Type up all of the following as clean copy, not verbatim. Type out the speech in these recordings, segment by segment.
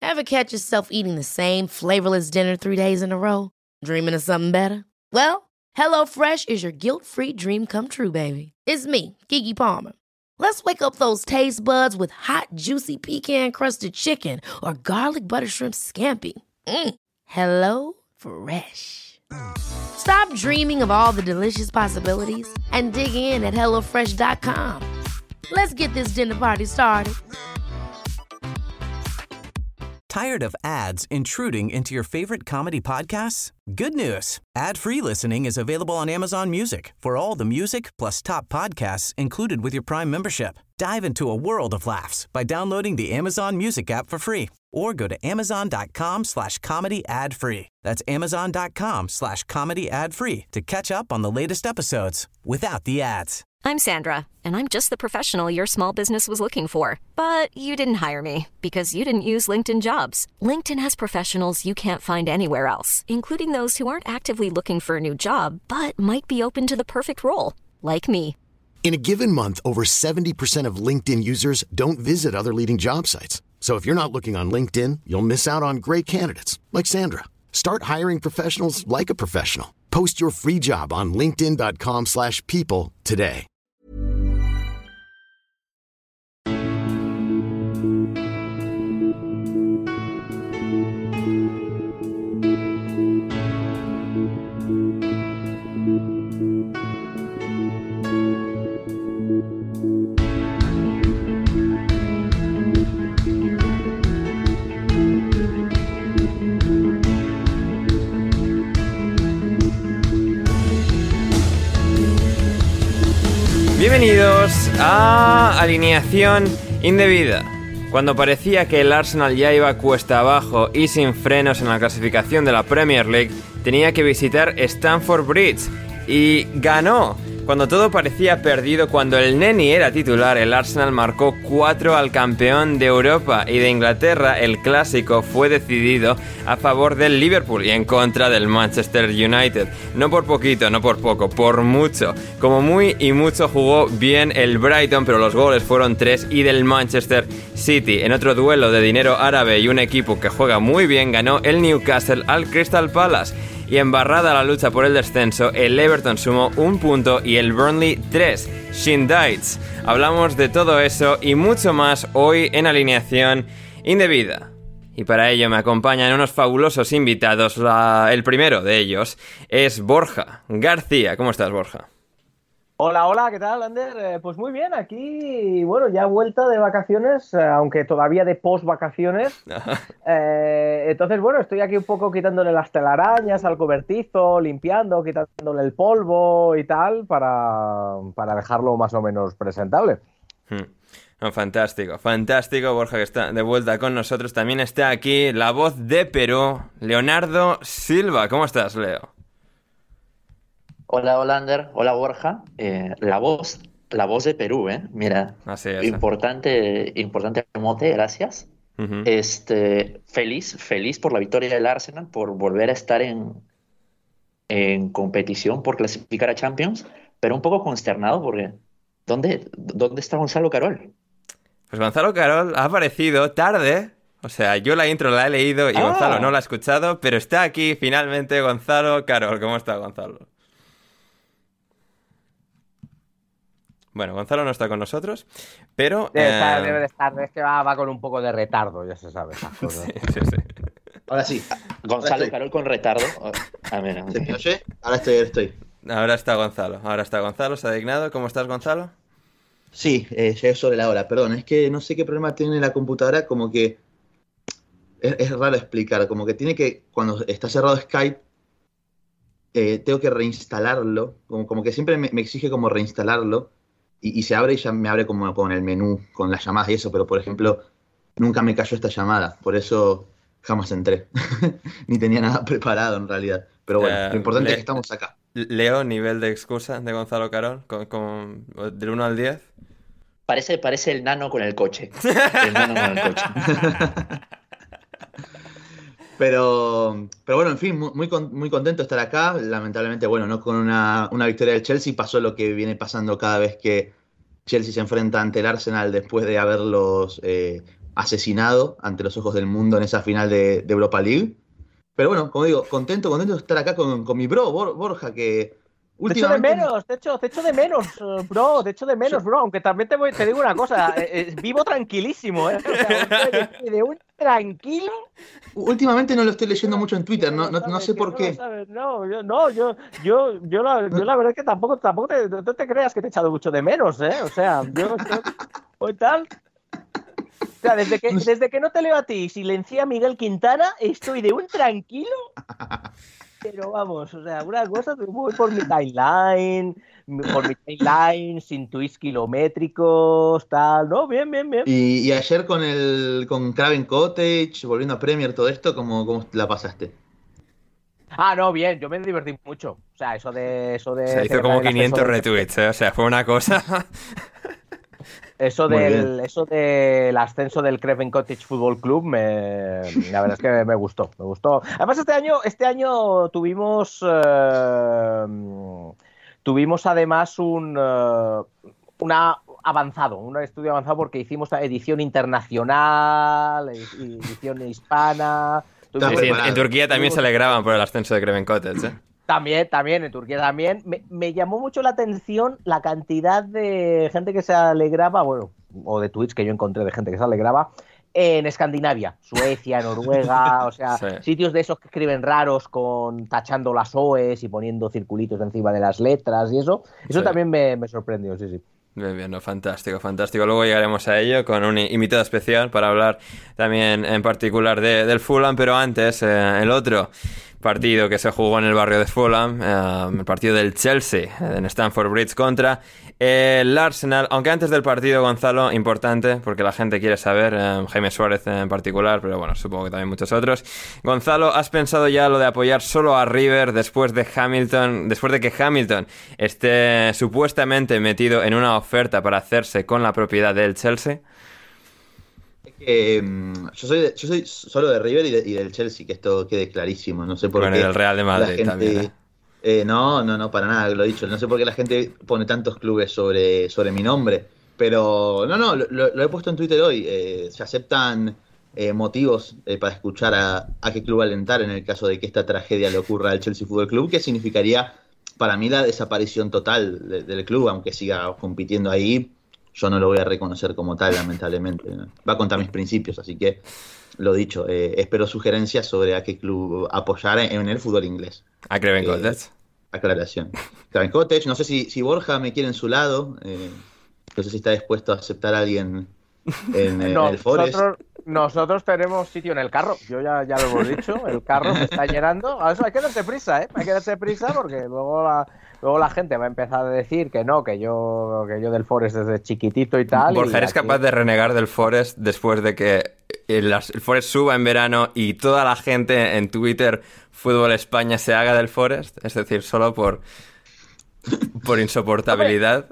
Ever catch yourself eating the same flavorless dinner 3 days in a row? Dreaming of something better? Well, HelloFresh is your guilt-free dream come true, baby. It's me, Keke Palmer. Let's wake up those taste buds with hot, juicy pecan-crusted chicken or garlic butter shrimp scampi. Hello Fresh. Stop dreaming of all the delicious possibilities and dig in at HelloFresh.com. Let's get this dinner party started. Tired of ads intruding into your favorite comedy podcasts? Good news. Ad-free listening is available on Amazon Music for all the music plus top podcasts included with your Prime membership. Dive into a world of laughs by downloading the Amazon Music app for free or go to amazon.com/comedy ad-free. That's amazon.com/comedy ad-free to catch up on the latest episodes without the ads. I'm Sandra, and I'm just the professional your small business was looking for. But you didn't hire me because you didn't use LinkedIn Jobs. LinkedIn has professionals you can't find anywhere else, including those who aren't actively looking for a new job, but might be open to the perfect role, like me. In a given month, over 70% of LinkedIn users don't visit other leading job sites. So if you're not looking on LinkedIn, you'll miss out on great candidates like Sandra. Start hiring professionals like a professional. Post your free job on linkedin.com/people today. Bienvenidos a Alineación Indebida. Cuando parecía que el Arsenal ya iba cuesta abajo y sin frenos en la clasificación de la Premier League, tenía que visitar Stamford Bridge y ganó. Cuando todo parecía perdido, cuando el Neni era titular, el Arsenal marcó 4 al campeón de Europa y de Inglaterra. El clásico fue decidido a favor del Liverpool y en contra del Manchester United. No por poquito, no por poco, por mucho. Como muy y mucho jugó bien el Brighton, pero los goles fueron 3 y del Manchester City. En otro duelo de dinero árabe y un equipo que juega muy bien, ganó el Newcastle al Crystal Palace. Y embarrada la lucha por el descenso, el Everton sumó 1 punto y el Burnley 3. Shindites. Hablamos de todo eso y mucho más hoy en Alineación Indebida. Y para ello me acompañan unos fabulosos invitados. El primero de ellos es Borja García. ¿Cómo estás, Borja? Hola, hola, ¿qué tal, Ander? Pues muy bien, aquí, bueno, ya vuelta de vacaciones, aunque todavía de post-vacaciones. Entonces, bueno, estoy aquí un poco quitándole las telarañas al cobertizo, limpiando, quitándole el polvo y tal, para dejarlo más o menos presentable. Oh, fantástico, fantástico, Borja, que está de vuelta con nosotros. También está aquí la voz de Perú, Leonardo Silva. ¿Cómo estás, Leo? Hola, Ander. Hola, Borja. La voz de Perú, Mira, así es. Importante mote, gracias. Uh-huh. Feliz por la victoria del Arsenal, por volver a estar en competición, por clasificar a Champions, pero un poco consternado porque ¿dónde está Gonzalo Carol? Pues Gonzalo Carol ha aparecido tarde. O sea, yo la intro la he leído y Gonzalo no la ha escuchado, pero está aquí finalmente Gonzalo Carol. ¿Cómo está, Gonzalo? Bueno, Gonzalo no está con nosotros, pero... Debe de estar, es que va con un poco de retardo, ya se sabe. Sí. Ahora sí. Gonzalo Carol con retardo. Mira. ¿Se me oye? Ahora estoy. Ahora está Gonzalo, se ha dignado. ¿Cómo estás, Gonzalo? Sí, ya es sobre la hora, perdón. Es que no sé qué problema tiene la computadora, como que... Es raro explicar, como que tiene que... Cuando está cerrado Skype, tengo que reinstalarlo, como que siempre me exige como reinstalarlo. Y se abre y ya me abre como con el menú, con las llamadas y eso, pero por ejemplo, nunca me cayó esta llamada, por eso jamás entré. Ni tenía nada preparado en realidad. Pero bueno, lo importante es que estamos acá. Leo, nivel de excusa de Gonzalo Carol, del 1 al 10. Parece el nano con el coche. El nano con el coche. Pero bueno, en fin, muy contento de estar acá. Lamentablemente, bueno, no con una victoria del Chelsea. Pasó lo que viene pasando cada vez que Chelsea se enfrenta ante el Arsenal después de haberlos asesinado ante los ojos del mundo en esa final de Europa League. Pero bueno, como digo, contento de estar acá con mi bro, Borja, que últimamente... Te echo de menos, bro, bro, aunque también te digo una cosa, vivo tranquilísimo, ¿eh? O sea, de un tranquilo... Últimamente no lo estoy leyendo mucho en Twitter, no sé por qué. Yo la verdad es que tampoco no te creas que te he echado mucho de menos, ¿eh? O sea, o tal... O sea, desde que no te leo a ti y silencié a Miguel Quintana, estoy de un tranquilo. Pero vamos, o sea, una cosa, voy por mi timeline, sin tweets kilométricos, tal, ¿no? Bien. Y ayer con Craven Cottage, volviendo a Premier, todo esto, ¿cómo la pasaste? No, bien, yo me divertí mucho. O sea, eso de se hizo como 500 retweets, ¿eh? O sea, fue una cosa... Eso del ascenso del Craven Cottage Football Club, la verdad es que me gustó. Además, este año tuvimos además un estudio avanzado porque hicimos edición internacional, edición hispana. En Turquía también se alegraban por el ascenso de Craven Cottage, ¿eh? También, en Turquía también. Me llamó mucho la atención la cantidad de gente que se alegraba, bueno, o de tweets que yo encontré de gente que se alegraba, en Escandinavia, Suecia, Noruega, o sea, sí. Sitios de esos que escriben raros tachando las OEs y poniendo circulitos encima de las letras y eso. Eso sí. También me sorprendió, sí. Bien, no, fantástico. Luego llegaremos a ello con un invitado especial para hablar también en particular del Fulham, pero antes el otro partido que se jugó en el barrio de Fulham, el partido del Chelsea en Stamford Bridge contra el Arsenal, aunque antes del partido, Gonzalo, importante porque la gente quiere saber, Jaime Suárez en particular, pero bueno, supongo que también muchos otros. Gonzalo, ¿has pensado ya lo de apoyar solo a River después de que Hamilton esté supuestamente metido en una oferta para hacerse con la propiedad del Chelsea? Yo soy solo de River y del Chelsea, que esto quede clarísimo. No sé por qué. Bueno, y del Real de Madrid gente, también. No, para nada, lo he dicho. No sé por qué la gente pone tantos clubes sobre mi nombre. Pero lo he puesto en Twitter hoy. Se aceptan motivos para escuchar a qué club alentar en el caso de que esta tragedia le ocurra al Chelsea Fútbol Club, que significaría para mí la desaparición total del club, aunque siga compitiendo ahí. Yo no lo voy a reconocer como tal, lamentablemente. Va contra mis principios, así que lo dicho, espero sugerencias sobre a qué club apoyar en el fútbol inglés. A Craven Cottage. Aclaración. Craven Cottage, no sé si Borja me quiere en su lado, no sé si está dispuesto a aceptar a alguien en el Forest. Nosotros tenemos sitio en el carro, yo ya lo hemos dicho, el carro se está llenando. A eso hay que darse prisa, hay que darse prisa porque luego la gente va a empezar a decir que no, que yo del Forest desde chiquitito y tal. Borja, ¿eres capaz de renegar del Forest después de que el Forest suba en verano y toda la gente en Twitter, Fútbol España, se haga del Forest? Es decir, solo por insoportabilidad.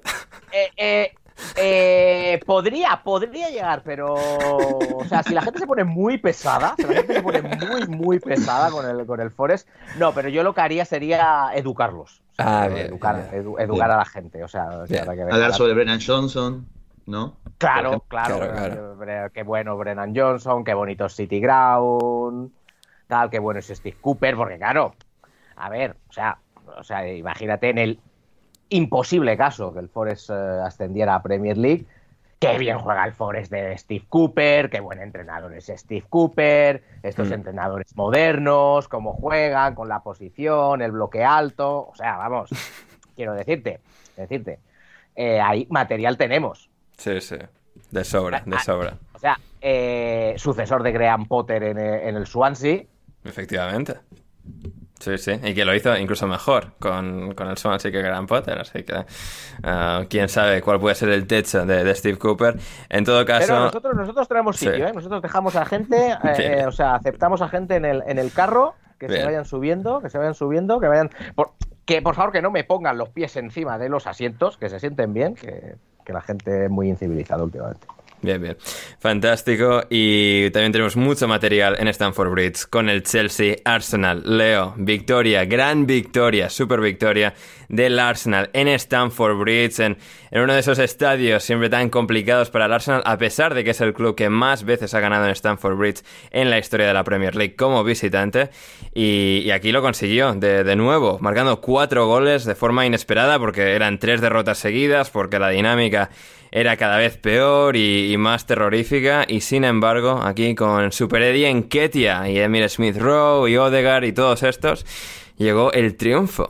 Podría llegar, pero o sea, si la gente se pone muy pesada, muy pesada con el Forest, no, pero yo lo que haría sería educarlos. O sea, educar a la gente, o sea, para que hablar sobre Brennan Johnson, ¿no? Claro. Qué bueno Brennan Johnson, qué bonito es City Ground, tal, qué bueno es Steve Cooper, porque claro, a ver, o sea, imagínate en el imposible caso que el Forest ascendiera a Premier League, qué bien juega el Forest de Steve Cooper, qué buen entrenador es Steve Cooper, estos entrenadores modernos, cómo juegan con la posición, el bloque alto, o sea, vamos, quiero decirte, ahí material tenemos. Sí, de sobra. O sea, sucesor de Graham Potter en el Swansea. Efectivamente. Sí, y que lo hizo incluso mejor con el Swansea que Graham Potter, así que quién sabe cuál puede ser el techo de Steve Cooper. En todo caso... Pero nosotros tenemos sitio, nosotros dejamos a gente, o sea, aceptamos a gente en el carro, que se vayan subiendo, que vayan... por favor, que no me pongan los pies encima de los asientos, que se sienten bien, que la gente es muy incivilizada últimamente. Bien, bien. Fantástico. Y también tenemos mucho material en Stamford Bridge con el Chelsea-Arsenal. Leo, victoria, gran victoria, super victoria del Arsenal en Stamford Bridge, en uno de esos estadios siempre tan complicados para el Arsenal, a pesar de que es el club que más veces ha ganado en Stamford Bridge en la historia de la Premier League como visitante. Y aquí lo consiguió de nuevo, marcando 4 goles de forma inesperada, porque eran 3 derrotas seguidas, porque la dinámica era cada vez peor y más terrorífica, y sin embargo, aquí con Super Eddie Nketiah y Emile Smith-Rowe y Odegaard y todos estos, llegó el triunfo.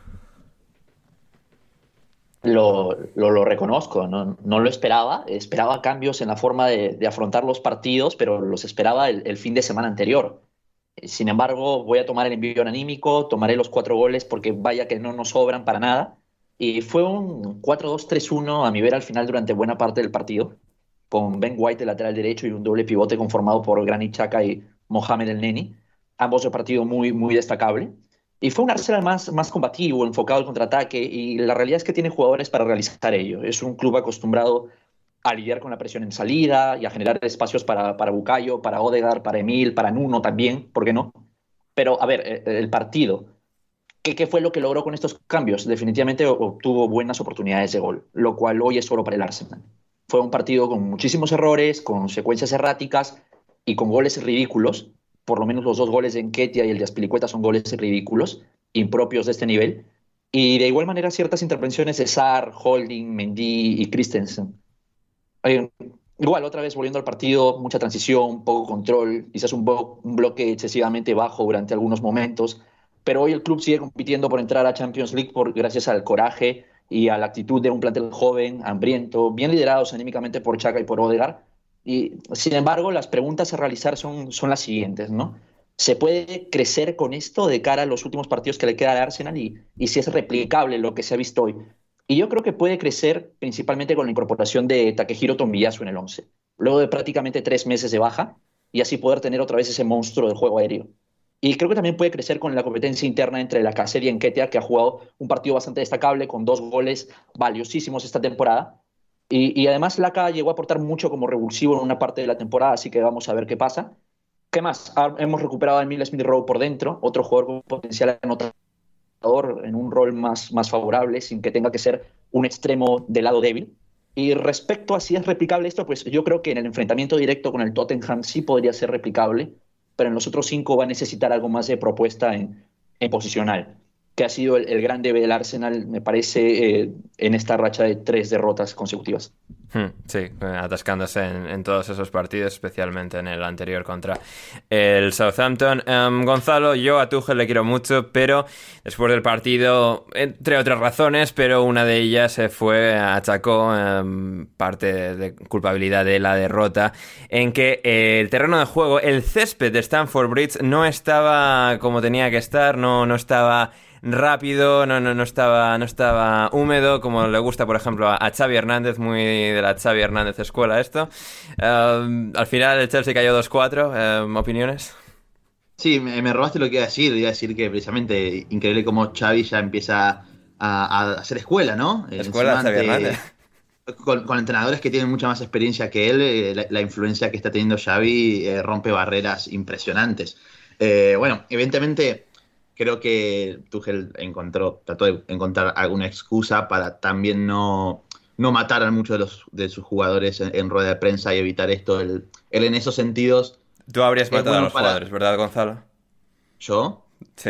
Lo reconozco, no lo esperaba cambios en la forma de afrontar los partidos, pero los esperaba el fin de semana anterior. Sin embargo, voy a tomar el envío anímico, tomaré los 4 goles porque vaya que no nos sobran para nada. Y fue un 4-2-3-1 a mi ver al final durante buena parte del partido, con Ben White de lateral derecho y un doble pivote conformado por Granit Xhaka y Mohamed El Neni, ambos de partido muy, muy destacable. Y fue un Arsenal más combativo, enfocado al contraataque, y la realidad es que tiene jugadores para realizar ello. Es un club acostumbrado a lidiar con la presión en salida y a generar espacios para Bukayo, para Odegaard, para Emil, para Nuno también, ¿por qué no? Pero, a ver, el partido... ¿Qué fue lo que logró con estos cambios? Definitivamente obtuvo buenas oportunidades de gol, lo cual hoy es oro para el Arsenal. Fue un partido con muchísimos errores, con secuencias erráticas y con goles ridículos. Por lo menos los 2 goles de Nketiah y el de Azpilicueta son goles ridículos, impropios de este nivel. Y de igual manera ciertas intervenciones de Sarr, Holding, Mendy y Christensen. Igual, otra vez volviendo al partido, mucha transición, poco control, quizás un bloque excesivamente bajo durante algunos momentos. Pero hoy el club sigue compitiendo por entrar a Champions League gracias al coraje y a la actitud de un plantel joven, hambriento, bien liderados anímicamente por Xhaka y por Odegaard. Y, sin embargo, las preguntas a realizar son las siguientes, ¿no? ¿Se puede crecer con esto de cara a los últimos partidos que le queda al Arsenal y si es replicable lo que se ha visto hoy? Y yo creo que puede crecer principalmente con la incorporación de Takehiro Tomiyasu en el 11, luego de prácticamente 3 meses de baja, y así poder tener otra vez ese monstruo del juego aéreo. Y creo que también puede crecer con la competencia interna entre Lacazette y Nketiah, que ha jugado un partido bastante destacable con 2 goles valiosísimos esta temporada. Y además Laka llegó a aportar mucho como revulsivo en una parte de la temporada, así que vamos a ver qué pasa. ¿Qué más? Hemos recuperado a Emile Smith-Rowe por dentro, otro jugador con potencial anotador en un rol más favorable, sin que tenga que ser un extremo del lado débil. Y respecto a si es replicable esto, pues yo creo que en el enfrentamiento directo con el Tottenham sí podría ser replicable, pero en los otros 5 va a necesitar algo más de propuesta en posicional, que ha sido el gran debe del Arsenal, me parece, en esta racha de 3 derrotas consecutivas. Sí, atascándose en todos esos partidos, especialmente en el anterior contra el Southampton. Gonzalo, yo a Tuchel le quiero mucho, pero después del partido, entre otras razones, pero una de ellas achacó parte de culpabilidad de la derrota, en que el terreno de juego, el césped de Stamford Bridge, no estaba como tenía que estar, no estaba rápido, no estaba húmedo, como le gusta, por ejemplo, a Xavi Hernández, muy de la Xavi Hernández escuela esto. Al final el Chelsea cayó 2-4. ¿Opiniones? Sí, me robaste lo que iba a decir. Iba a decir que precisamente increíble cómo Xavi ya empieza a hacer escuela, ¿no? Escuela Xavi Hernández. Con entrenadores que tienen mucha más experiencia que él, la influencia que está teniendo Xavi rompe barreras impresionantes. Bueno, evidentemente creo que Tuchel trató de encontrar alguna excusa para también no matar a muchos de sus jugadores en rueda de prensa y evitar esto. Él en esos sentidos... Tú habrías matado a los jugadores, ¿verdad, Gonzalo? ¿Yo? Sí.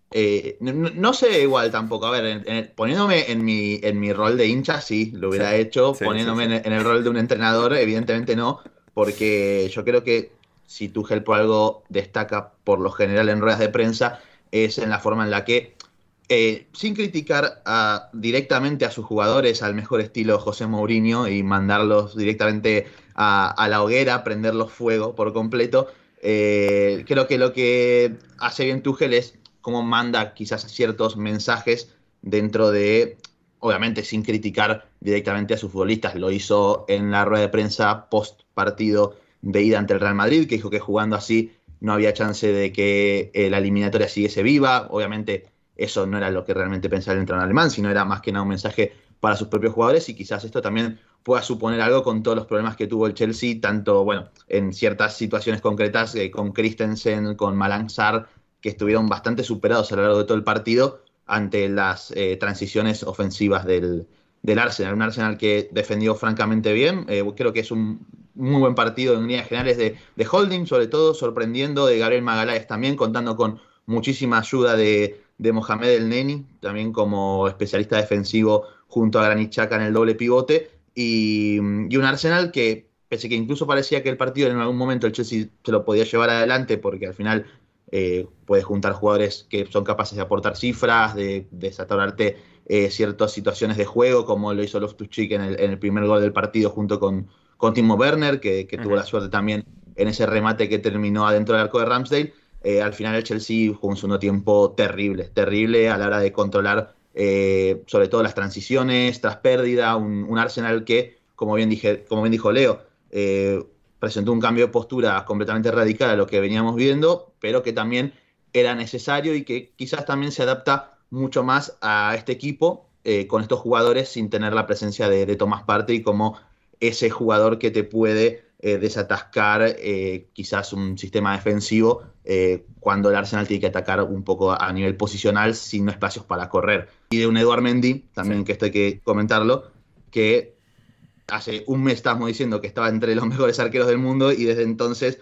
No sé igual tampoco. A ver, poniéndome en mi rol de hincha, sí, lo hubiera hecho. Sí, poniéndome sí. En el rol de un entrenador, evidentemente no, porque yo creo que si Tuchel por algo destaca por lo general en ruedas de prensa, es en la forma en la que, sin criticar directamente a sus jugadores al mejor estilo José Mourinho y mandarlos directamente a la hoguera, prenderlos fuego por completo, creo que lo que hace bien Tuchel es cómo manda quizás ciertos mensajes dentro de, obviamente sin criticar directamente a sus futbolistas. Lo hizo en la rueda de prensa post partido de ida ante el Real Madrid, que dijo que jugando así no había chance de que la eliminatoria siguiese viva. Obviamente eso no era lo que realmente pensaba el entrenador alemán, sino era más que nada un mensaje para sus propios jugadores, y quizás esto también pueda suponer algo con todos los problemas que tuvo el Chelsea, tanto, bueno, en ciertas situaciones concretas, con Christensen, con Malang Sarr, que estuvieron bastante superados a lo largo de todo el partido ante las transiciones ofensivas del Arsenal. Un Arsenal que defendió francamente bien. Creo que es un muy buen partido en líneas generales de Holding, sobre todo sorprendiendo, de Gabriel Magalhães también, contando con muchísima ayuda de Mohamed El Neni, también como especialista defensivo junto a Granit Xhaka en el doble pivote, y un Arsenal que, pese que incluso parecía que el partido en algún momento el Chelsea se lo podía llevar adelante, porque al final puede juntar jugadores que son capaces de aportar cifras, de desatorarte ciertas situaciones de juego, como lo hizo Loftus-Cheek en el primer gol del partido junto con Timo Werner, que tuvo la suerte también en ese remate que terminó adentro del arco de Ramsdale. Al final el Chelsea jugó un segundo tiempo terrible a la hora de controlar sobre todo las transiciones tras pérdida, un Arsenal que, como bien dijo Leo, presentó un cambio de postura completamente radical a lo que veníamos viendo, pero que también era necesario y que quizás también se adapta mucho más a este equipo con estos jugadores sin tener la presencia de Thomas Partey como ese jugador que te puede desatascar quizás un sistema defensivo cuando el Arsenal tiene que atacar un poco a nivel posicional sin espacios para correr. Y de un Edouard Mendy, también que esto hay que comentarlo, que hace un mes estábamos diciendo que estaba entre los mejores arqueros del mundo y desde entonces,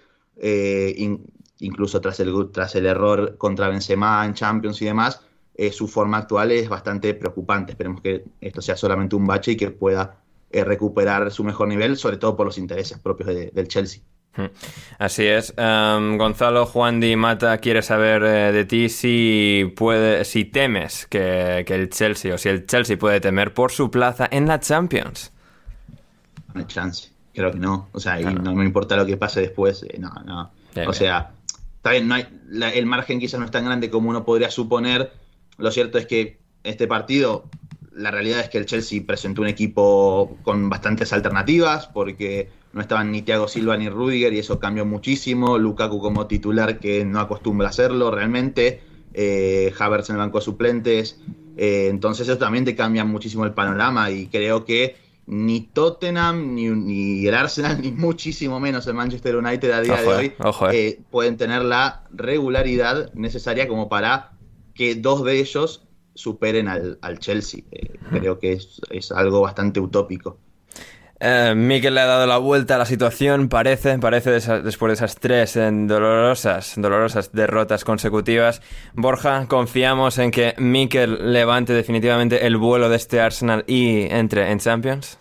incluso tras el error contra Benzema en Champions y demás, su forma actual es bastante preocupante. Esperemos que esto sea solamente un bache y que pueda recuperar su mejor nivel, sobre todo por los intereses propios del Chelsea. Así es. Gonzalo Juan Di Mata quiere saber de ti si temes que el Chelsea, o si el Chelsea puede temer por su plaza en la Champions. No hay chance, creo que no. O sea, claro. Y no me importa lo que pase después. No. Bien, o sea, está bien, el margen quizás no es tan grande como uno podría suponer. Lo cierto es que este partido, la realidad es que el Chelsea presentó un equipo con bastantes alternativas, porque no estaban ni Thiago Silva ni Rudiger, y eso cambió muchísimo. Lukaku como titular, que no acostumbra a hacerlo realmente. Havertz en el banco de suplentes. Entonces eso también te cambia muchísimo el panorama, y creo que ni Tottenham, ni el Arsenal, ni muchísimo menos el Manchester United a día de hoy pueden tener la regularidad necesaria como para que dos de ellos superen al Chelsea. Creo que es algo bastante utópico. Mikel le ha dado la vuelta a la situación, parece después de esas 3 dolorosas derrotas consecutivas. Borja, ¿confiamos en que Mikel levante definitivamente el vuelo de este Arsenal y entre en Champions?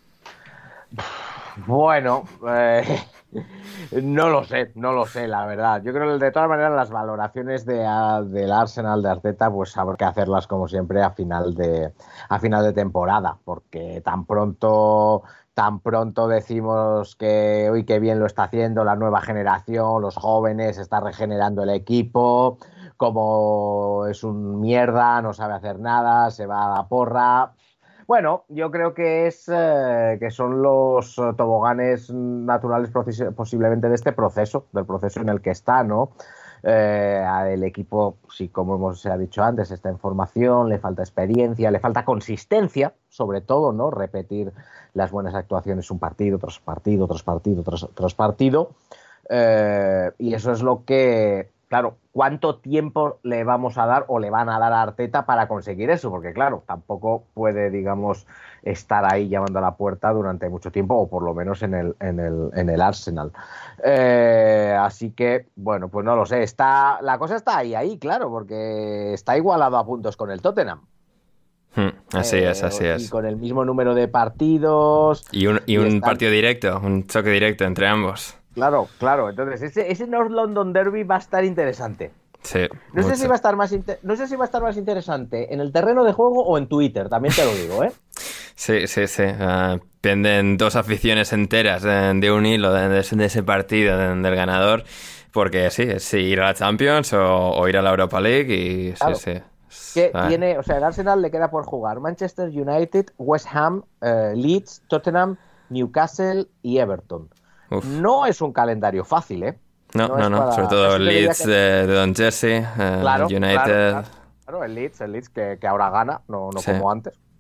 Bueno, no lo sé, la verdad. Yo creo que de todas maneras las valoraciones del Arsenal de Arteta, pues habrá que hacerlas como siempre a final de temporada, porque tan pronto decimos que uy, qué bien lo está haciendo la nueva generación, los jóvenes, está regenerando el equipo, como es un mierda, no sabe hacer nada, se va a la porra. Bueno, yo creo que que son los toboganes naturales posiblemente de este proceso, del proceso en el que está, ¿no? El equipo, sí, como se ha dicho antes, está en formación, le falta experiencia, le falta consistencia, sobre todo, ¿no? Repetir las buenas actuaciones un partido tras partido, tras partido. Y eso es lo que, claro, ¿cuánto tiempo le vamos a dar o le van a dar a Arteta para conseguir eso? Porque, claro, tampoco puede, digamos, estar ahí llamando a la puerta durante mucho tiempo, o por lo menos en el Arsenal. Así que, bueno, pues no lo sé. La cosa está ahí, claro, porque está igualado a puntos con el Tottenham. Así es. Y con el mismo número de partidos. Y un partido directo, un choque directo entre ambos. Claro. Entonces, ese North London Derby va a estar interesante. Sí. No sé si va a estar más interesante en el terreno de juego o en Twitter, también te lo digo, ¿eh? Sí. Penden 2 aficiones enteras de un hilo de ese partido del ganador, porque sí, es ir a la Champions o ir a la Europa League y claro. Sí. Que tiene, o sea, el Arsenal le queda por jugar Manchester United, West Ham, Leeds, Tottenham, Newcastle y Everton. Uf. No es un calendario fácil, ¿eh? No. Sobre todo el Leeds de Don Jesse, claro, United. Claro, el Leeds que ahora gana, no sí. Como antes,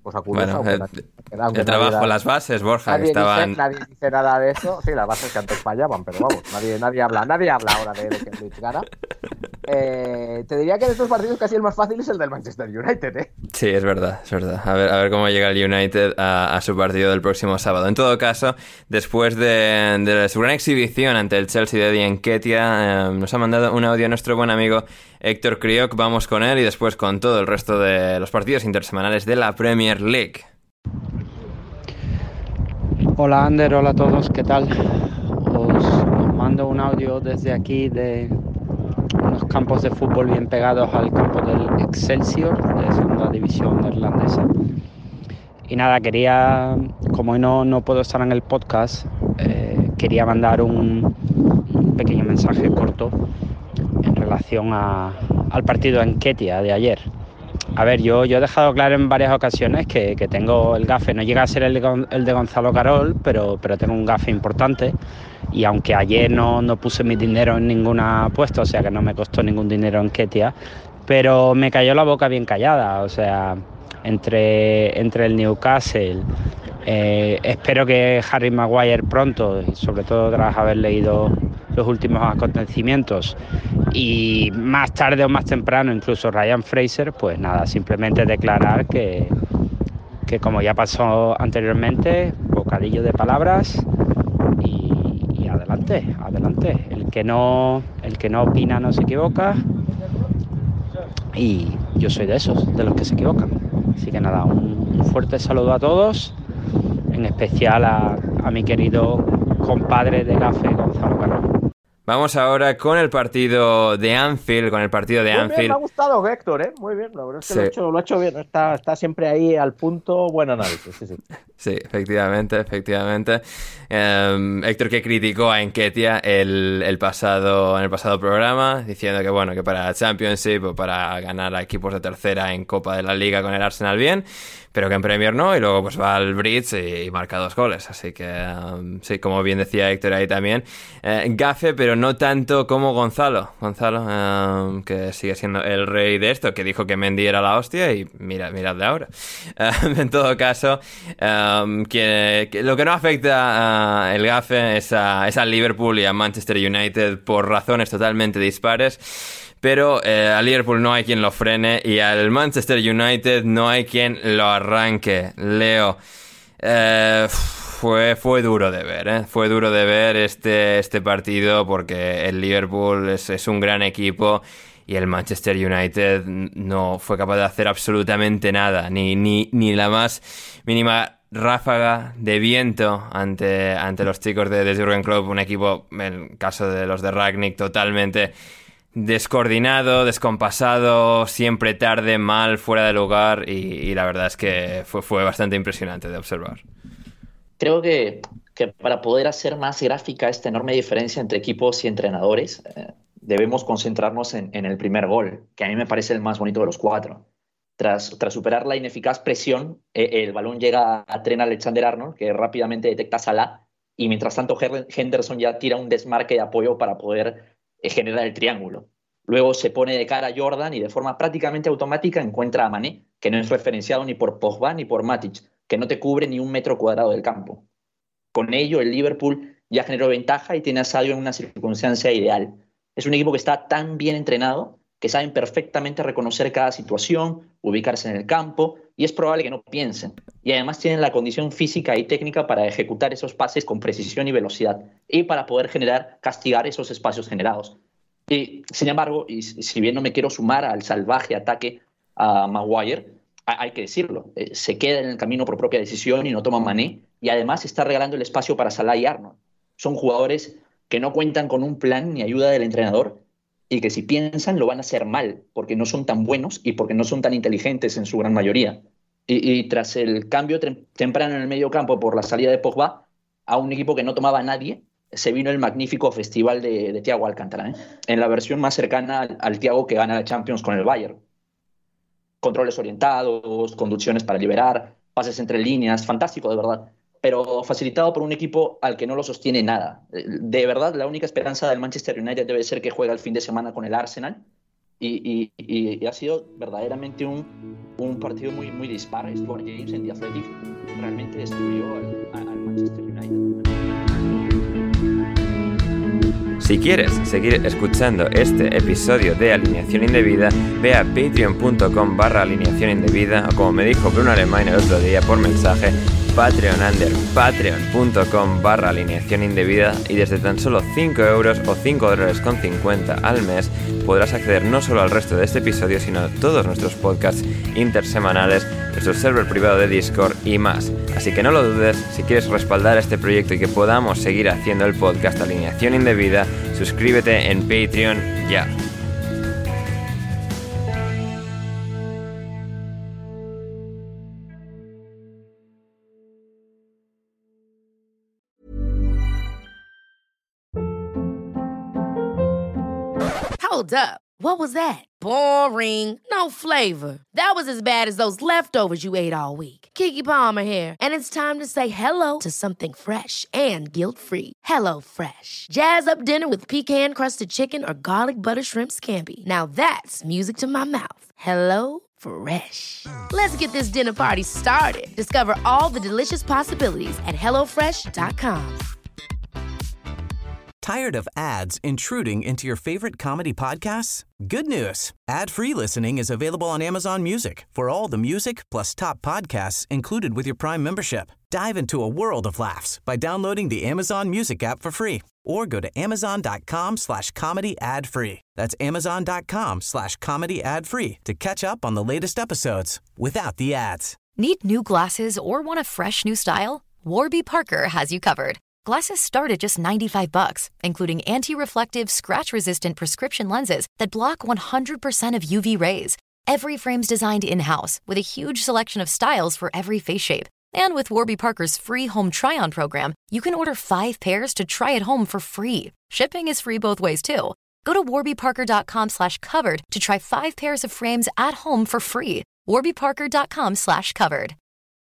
cosa curiosa. Bueno, el trabajo, las bases, Borja, que estaban... Nadie dice nada de eso. Sí, las bases que antes fallaban, pero vamos, nadie habla ahora de que el Leeds gana. Te diría que de estos partidos casi el más fácil es el del Manchester United, ¿eh? Sí, es verdad. A ver cómo llega el United a su partido del próximo sábado. En todo caso, después de su gran exhibición ante el Chelsea de Eddie Nketiah, nos ha mandado un audio nuestro buen amigo Héctor Crioc. Vamos con él y después con todo el resto de los partidos intersemanales de la Premier League. Hola Ander, hola a todos, ¿qué tal? Os mando un audio desde aquí de unos campos de fútbol bien pegados al campo del Excelsior de segunda división neerlandesa. Y nada, como hoy no puedo estar en el podcast, quería mandar un pequeño mensaje corto en relación al partido en Nketiah de ayer. A ver, yo he dejado claro en varias ocasiones que tengo el gafe, no llega a ser el de Gonzalo Carol, pero tengo un gafe importante. Y aunque ayer no puse mi dinero en ninguna apuesta, o sea que no me costó ningún dinero en Nketiah, pero me cayó la boca bien callada, o sea, entre el Newcastle, espero que Harry Maguire pronto, y sobre todo tras haber leído los últimos acontecimientos, y más tarde o más temprano incluso Ryan Fraser, pues nada, simplemente declarar que como ya pasó anteriormente, bocadillo de palabras y adelante. El que no opina no se equivoca, y yo soy de los que se equivocan. Así que nada, un fuerte saludo a todos, en especial a mi querido compadre de gafe, Gonzalo Carol. Vamos ahora con el partido de Anfield, Muy bien, me ha gustado Héctor, ¿eh? Muy bien, la verdad es que sí. Lo ha hecho bien, está siempre ahí al punto, buen análisis, sí. Sí, efectivamente. Héctor, que criticó a Nketiah en el pasado programa, diciendo que bueno, que para la Championship o para ganar a equipos de tercera en Copa de la Liga con el Arsenal bien, pero que en Premier no, y luego pues va al Bridge y marca 2 goles, así que sí, como bien decía Héctor ahí también, gafe, pero no tanto como Gonzalo, que sigue siendo el rey de esto, que dijo que Mendy era la hostia, y miradle ahora. En todo caso, que lo que no afecta el gafe es a Liverpool y a Manchester United por razones totalmente dispares. Pero a Liverpool no hay quien lo frene y al Manchester United no hay quien lo arranque. Leo, fue duro de ver, Fue duro de ver este partido, porque el Liverpool es un gran equipo y el Manchester United no fue capaz de hacer absolutamente nada, ni la más mínima ráfaga de viento ante los chicos de Jürgen Klopp, un equipo, en el caso de los de Rangnick, totalmente descoordinado, descompasado, siempre tarde, mal, fuera de lugar, y la verdad es que fue bastante impresionante de observar. Creo que para poder hacer más gráfica esta enorme diferencia entre equipos y entrenadores, debemos concentrarnos en el primer gol, que a mí me parece el más bonito de los 4. Tras superar la ineficaz presión, el balón llega a Trent Alexander-Arnold, que rápidamente detecta a Salah, y mientras tanto Henderson ya tira un desmarque de apoyo para poder generar el triángulo. Luego se pone de cara a Jordan y de forma prácticamente automática encuentra a Mané, que no es referenciado ni por Pogba ni por Matic, que no te cubre ni 1 metro cuadrado del campo. Con ello, el Liverpool ya generó ventaja y tiene a Sadio en una circunstancia ideal. Es un equipo que está tan bien entrenado que saben perfectamente reconocer cada situación, ubicarse en el campo, y es probable que no piensen. Y además tienen la condición física y técnica para ejecutar esos pases con precisión y velocidad, y para poder castigar esos espacios generados. Y, sin embargo, y si bien no me quiero sumar al salvaje ataque a Maguire, hay que decirlo, se queda en el camino por propia decisión y no toma Mané, y además está regalando el espacio para Salah y Arnold. Son jugadores que no cuentan con un plan ni ayuda del entrenador, y que si piensan lo van a hacer mal, porque no son tan buenos y porque no son tan inteligentes en su gran mayoría. Y tras el cambio temprano en el medio campo por la salida de Pogba, a un equipo que no tomaba a nadie, se vino el magnífico festival de Thiago Alcántara, en la versión más cercana al Thiago que gana la Champions con el Bayern. Controles orientados, conducciones para liberar, pases entre líneas, fantástico de verdad, pero facilitado por un equipo al que no lo sostiene nada. De verdad, la única esperanza del Manchester United debe ser que juegue el fin de semana con el Arsenal, y ha sido verdaderamente un un partido muy, muy dispar. Stuart James en The Athletic realmente destruyó al Manchester United. Si quieres seguir escuchando este episodio de Alineación Indebida, ve a patreon.com/alineación indebida, o como me dijo Bruno Alemán el otro día por mensaje, patreon.com/alineación indebida, y desde tan solo 5 euros o $5.50 al mes podrás acceder no solo al resto de este episodio, sino a todos nuestros podcasts intersemanales, nuestro server privado de Discord y más. Así que no lo dudes, si quieres respaldar este proyecto y que podamos seguir haciendo el podcast Alineación Indebida, suscríbete en Patreon ya. Hold up. What was that? Boring. No flavor. That was as bad as those leftovers you ate all week. Keke Palmer here, and it's time to say hello to something fresh and guilt-free. Hello Fresh. Jazz up dinner with pecan-crusted chicken or garlic butter shrimp scampi. Now that's music to my mouth. Hello Fresh. Let's get this dinner party started. Discover all the delicious possibilities at HelloFresh.com. Tired of ads intruding into your favorite comedy podcasts? Good news. Ad-free listening is available on Amazon Music for all the music plus top podcasts included with your Prime membership. Dive into a world of laughs by downloading the Amazon Music app for free, or go to amazon.com/comedy ad-free. That's amazon.com/comedy ad-free to catch up on the latest episodes without the ads. Need new glasses or want a fresh new style? Warby Parker has you covered. Glasses start at just $95, including anti-reflective, scratch-resistant prescription lenses that block 100% of UV rays. Every frame's designed in-house with a huge selection of styles for every face shape. And with Warby Parker's free home try-on program, you can order 5 pairs to try at home for free. Shipping is free both ways, too. Go to warbyparker.com/covered to try 5 pairs of frames at home for free. warbyparker.com/covered.